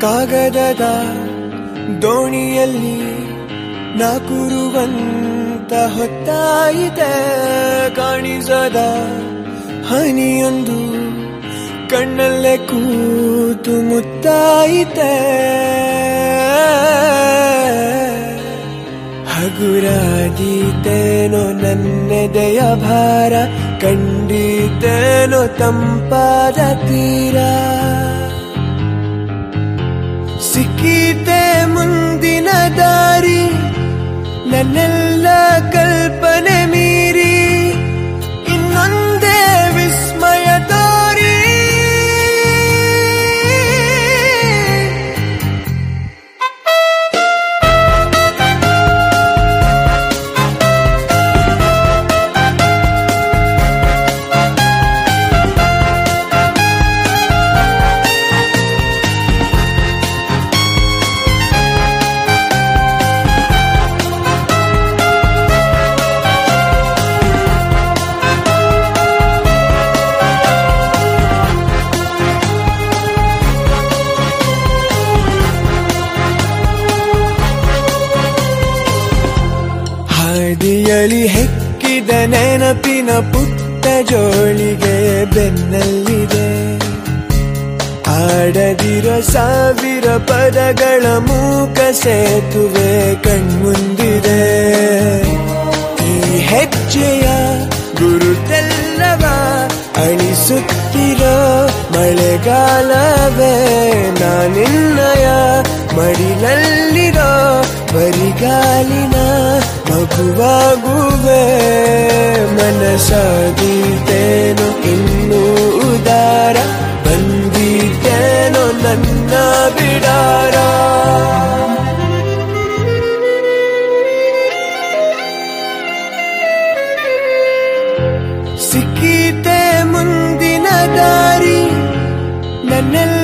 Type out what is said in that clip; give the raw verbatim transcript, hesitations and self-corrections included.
ಕಾಗದದ ದೋಣಿಯಲ್ಲಿ ನಾಕುರುವಂತ ಹೊತ್ತಾಯಿತೆ ಕಾಣಿಸದ ಹನಿಯೊಂದು ಕಣ್ಣಲ್ಲೇ ಕೂತು ಮುತ್ತಾಯಿತೆ ಹಗುರಾದೀತೇನೋ ನನ್ನೆದೆಯ ಭಾರ ಕಂಡಿತೇನೋ ತಂಪಾದ ತೀರ ಸಿಕ್ಕೀತೆ ಮುಂದಿನ ದಾರಿ ನನ್ನೆಲ್ಲ ಕಲ್ಪನೆ ಮೀರಿ ಇನ್ನೊಂದೇ ವಿಸ್ಮಯ ತೋರಿ ಹಾದಿಯಲಿ ಹೆಕ್ಕಿದ ನೆನಪಿನ ಪುಟ್ಟ ಜೋಳಿಗೆ ಬೆನ್ನಲ್ಲಿದೆ ಆಡದಿರೋ ಸಾವಿರ ಪದಗಳ ಮೂಕ ಸೇತುವೆ ಕಣ್ಮುಂದಿದೆ ಈ ಹೆಜ್ಜೆಯ ಗುರುತೆಲ್ಲವ ಅಳಿಸುತ್ತಿರೋ ಮಳೆಗಾಲವೇ ನಾನಿನ್ನಯ ಮಡಿಲಲ್ಲಿರೋ ಬರಿಗಾಲಿನ ಮಗುವಾಗುವೆ ಮನಸಾದೀತೇನೋ ಇನ್ನೂ ಉದಾರ ಬಂದಿದ್ದೇನೋ ನನ್ನ ಬಿಡಾರ ಸಿಕ್ಕೀತೆ ಮುಂದಿನ ದಾರಿ ನನ್ನೆಲ್ಲ